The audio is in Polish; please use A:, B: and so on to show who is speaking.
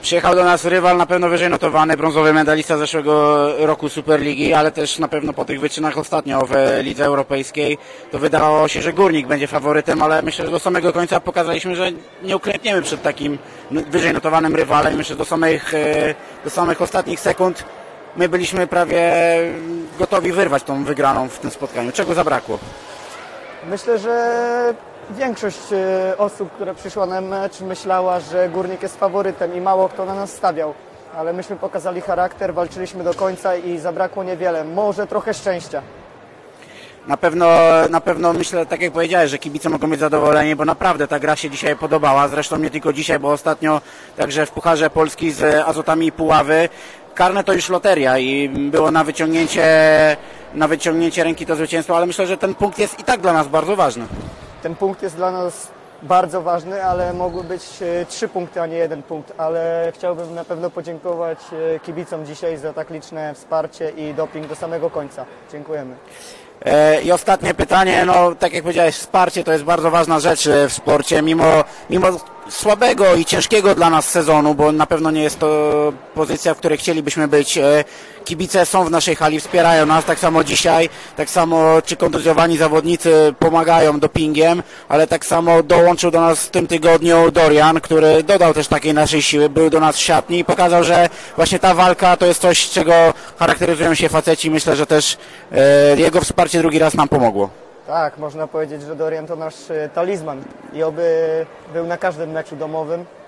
A: Przyjechał do nas rywal na pewno wyżej notowany, brązowy medalista zeszłego roku Superligi, ale też na pewno po tych wyczynach ostatnio w Lidze Europejskiej to wydawało się, że Górnik będzie faworytem, ale myślę, że do samego końca pokazaliśmy, że nie uklękniemy przed takim wyżej notowanym rywalem. Myślę, że do samych ostatnich sekund my byliśmy prawie gotowi wyrwać tą wygraną w tym spotkaniu. Czego zabrakło?
B: Myślę, że większość osób, która przyszła na mecz, myślała, że Górnik jest faworytem i mało kto na nas stawiał. Ale myśmy pokazali charakter, walczyliśmy do końca i zabrakło niewiele. Może trochę szczęścia.
A: Na pewno myślę, tak jak powiedziałeś, że kibice mogą być zadowoleni, bo naprawdę ta gra się dzisiaj podobała. Zresztą nie tylko dzisiaj, bo ostatnio także w Pucharze Polski z Azotami i Puławy. Karne to już loteria i było na wyciągnięcie ręki to zwycięstwo, ale myślę, że ten punkt jest i tak dla nas bardzo ważny.
B: Ten punkt jest dla nas bardzo ważny, ale mogły być 3 punkty, a nie 1 punkt. Ale chciałbym na pewno podziękować kibicom dzisiaj za tak liczne wsparcie i doping do samego końca. Dziękujemy.
A: I ostatnie pytanie, no tak jak powiedziałeś, wsparcie to jest bardzo ważna rzecz w sporcie, mimo słabego i ciężkiego dla nas sezonu, bo na pewno nie jest to pozycja, w której chcielibyśmy być. Kibice są w naszej hali, wspierają nas, tak samo dzisiaj, tak samo czy kontuzjowani zawodnicy pomagają dopingiem, ale tak samo dołączył do nas w tym tygodniu Dorian, który dodał też takiej naszej siły, był do nas w szatni i pokazał, że właśnie ta walka to jest coś, czego charakteryzują się faceci. Myślę, że też jego wsparcie drugi raz nam pomogło.
B: Tak, można powiedzieć, że Dorian to nasz talizman i oby był na każdym meczu domowym